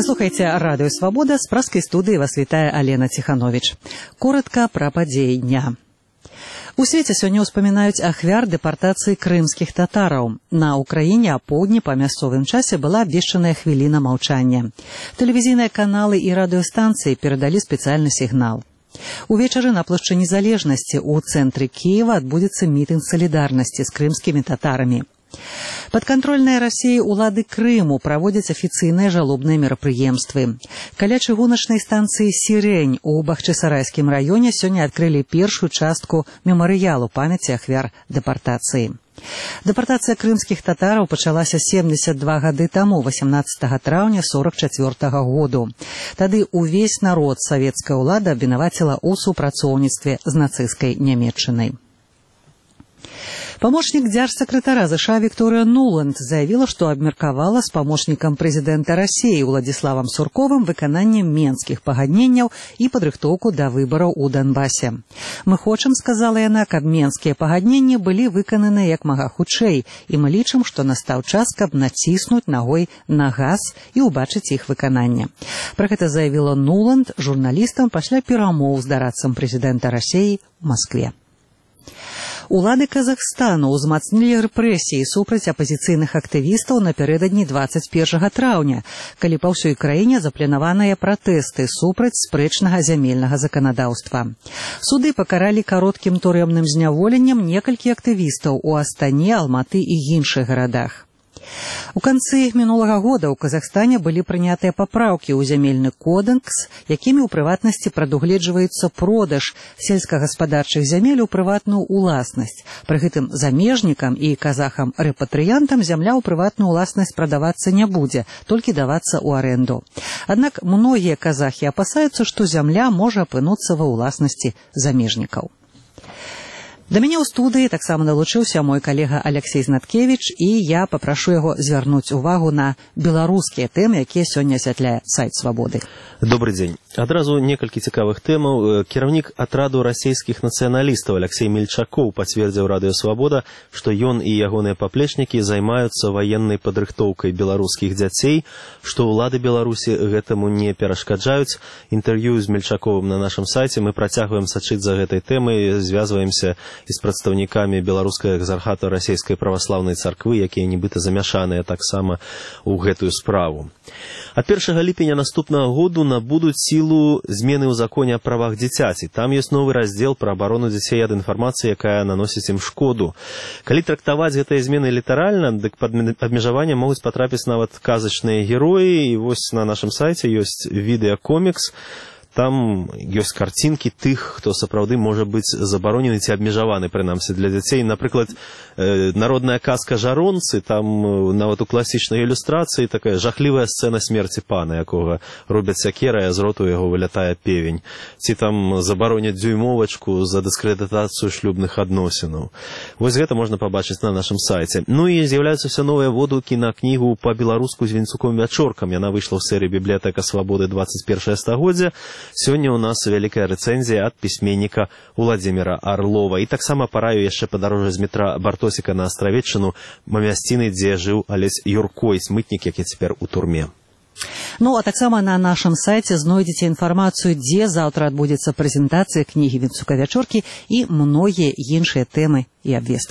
Вы слухаеце радыё «Свабода», з праскай студыі вас вітае Алена Ціхановіч. Коротка пра падзеі дня. У свеце сёння ўспамінаюць ахвяр дэпартацыі крымскіх татараў. На Украіне апоўдні па мясцовым часе была абвешчаная хвіліна маўчання. Тэлевізійныя каналы і радыёстанцыі перадалі спецыяльны сігнал. Увечары на плошчы Незалежнасці ў цэнтры Кіева адбудзецца мітынг салідарнасці з крымскімі татарамі. Падкантрольныя Расіі ўлады Крыму праводзяць афіцыйныя жалобныя мерапрыемствы. Каля чыгуначнай станцыі «Сірень» у Бахчысарайскім раёне сёння адкрылі першую частку мемарыялу памяці ахвяр дэпартацыі. Дэпартацыя крымскіх татараў пачалася 72 гады таму, 18 траўня 44 году. Тады ўвесь народ савецкая ўлада абвінаваціла ў супрацоўніцтве з нацысцкай Нямецчынай. Памочнік дзяржсакратара ЗША Вікторыя Нуланд заявіла, што абмеркавала з памочнікам прэзідэнта Расіі Уладзіславам Сурковым выкананне менскіх пагадненняў і падрыхтоўку да выбараў у Донбасе. Мы хочам, сказала яна, каб менскія пагадненні былі выкананы як мага хутчэй, і мы лічым, што настаў час, каб націснуць нагой на газ і ўбачыць іх выкананне. Пра гэта заявіла Нуланд журналістам пасля перамоў з дарадцам прэзідэнта Расіі ў Маскве. Улады Казахстану ўзмацнілі рэпрэсіі супраць апазіцыйных актывістаў напярэдадні 21 траўня, калі па ўсёй краіне запланаваныя пратэсты супраць спрэчнага зямельнага заканадаўства. Суды пакаралі кароткім турэмным зняволеннем некалькі актывістаў у Астане, Алматы і іншых гарадах. У канцы мінулага года ў Казахстане былі прынятыя папраўкі ў зямельны кодекс, якімі ў прыватнасці прадугледжваецца продаж сельскагаспадарчых зямель у прыватную ўласнасць. Пры гэтым замежнікам і казахам-рэпатрыянтам зямля ў прыватную ўласнасць прадавацца не будзе, толькі давацца ў арэнду. Аднак многія казахі апасаюцца, што зямля можа апынуцца ва ўласнасці замежнікаў. Да мяне ў студыі таксама далучыўся мой калега Алексей Знаткевіч, і я папрашу яго звярнуць увагу на беларускія тэмы, якія сёння асвятляе сайт «Свабоды». Добрый дзень. Адразу некалькі цікавых тэмаў. Кіраўнік атраду расійскіх нацыяналістаў Алексей Мельчакоў пацвердзіў радыё «Свабода», што ён і ягоныя паплечнікі займаюцца ваеннай падрыхтоўкай беларускіх дзяцей, што ўлады Беларусі гэтаму не перашкаджаюць. Інтэрв'ю з Мельчаковым на нашым сайце. Мы працягваем сачыць за гэтай тэмай, звязваемся і з прадстаўнікамі беларускага экзархата расійскай праваслаўнай царквы, якія нібыта замяшаныя таксама ў гэтую справу. Ад 1 ліпеня наступнага году набудуць сілу змены ў законе о правах дзіцяці. Там ёсць новы раздзел пра абарону дзяцей ад інфармацыі, якая наносіць ім шкоду. Калі трактаваць гэтыя змены літаральна, дык пад абмежаванне могуць патрапіць нават казачныя героі, і вось на нашым сайце ёсць відэакомікс. Там ёсць карцінкі тых, хто сапраўды можа быць забаронены ці абмежаваны, прынамсі, для дзяцей. Напрыклад, народная казка «Жаронцы», там нават у класічнай ілюстрацыі такая жахлівая сцэна смерці пана, якога робяць сякера, а з роту яго вылятае певень. Ці там забароняць дзюймовачку за дыскрэдытацыю шлюбных адносінаў. Вось гэта можна пабачыць на нашым сайце. Ну і з'яўляюцца ўсе новыя водгукі на кнігу па-беларуску з Вінцуком-Вячоркам. Яна выйшла ў серыі «Бібліятэка Свабоды 21 стагоддзя». Сёння ў нас вялікая рэцэнзія ад пісьменніка Уладзіміра Арлова. І таксама параю яшчэ падарожжа з метра Бартосіка на Астравеччыну, мясціны, дзе жыў Алесь Юркой, смытнік, які цяпер у турме. Ну, а таксама на нашым сайце знойдзеце інфармацыю, дзе заўтра адбудзецца прэзентацыя кнігі Вінцука-Вячоркі і многія іншыя тэмы і абвесткі.